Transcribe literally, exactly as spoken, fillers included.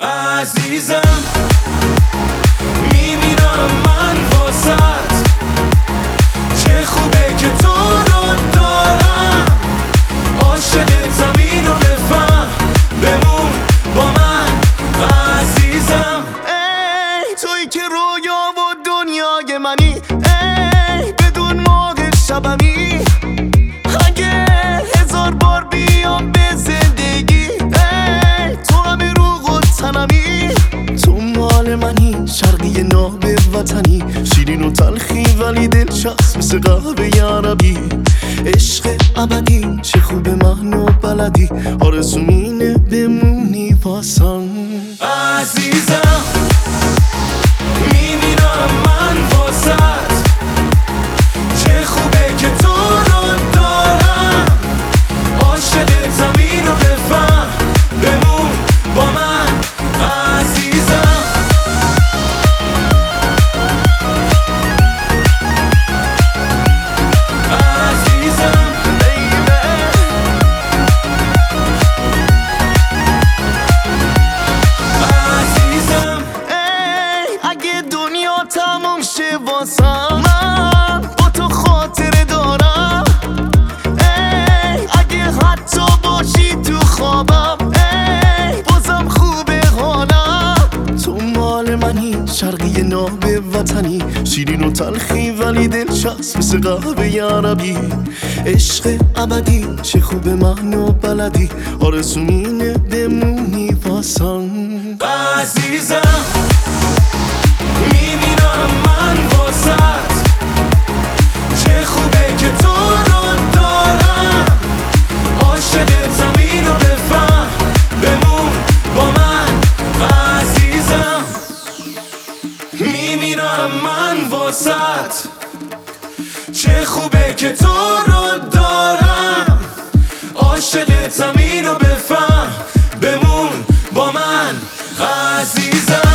عزیزم میمیرم من واسط، چه خوبه که تو رو دارم، عاشق زمین و بفهم بمون با من عزیزم. ای توی که رویا و دنیای منی، ای بدون موقع شبمی، اگه هزار بار بیام به زندگی، ای تو همه روح و تنمی، تو مال منی، شرقی ناب وطنی، شیرین و تلخی ولی دلچسب مثل قهوه عربی، عشق ابدی چه خوب من و بلدی، آرزوم اینه بمونی واسم عزیزم. میمیرم من واسط، چه خوبه که تو رو دارم، عاشق زمین و بفهم بمون با من عزیزم. عزیزم بیبی، عزیزم ای اگه دنیا تموم شه واسم، من با تو خاطره دارم، ای اگه حتی باشی تو خوابم، ای بازم خوبه حالم، تو مال منی، شرقی ناب وطنی، شیرین و تلخی ولی دلچسب مثل قهوه عربی، عشق ابدی چه خوب من و بلدی، آرزوم اینه بمونی واسم عزیزم. میمیرم من واسط، چه خوبه که تو رو دارم، عاشق زمین و بفهم بمون با من عزیزم. میمیرم من واسط، چه خوبه که تو رو دارم، عاشق زمین و بفهم بمون با من عزیزم.